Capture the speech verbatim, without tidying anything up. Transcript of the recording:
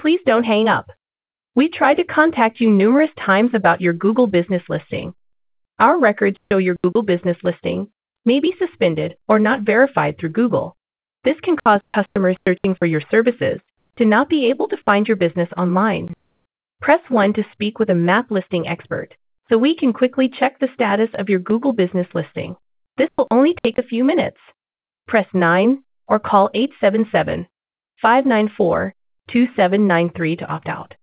Please don't hang up. We tried to contact you numerous times about your Google business listing. Our records show your Google business listing may be suspended or not verified through Google. This can cause customers searching for your services to not be able to find your business online. Press one to speak with a map listing expert so we can quickly check the status of your Google business listing. This will only take a few minutes. Press nine or call eight seven seven, five nine four, two seven nine three to opt out.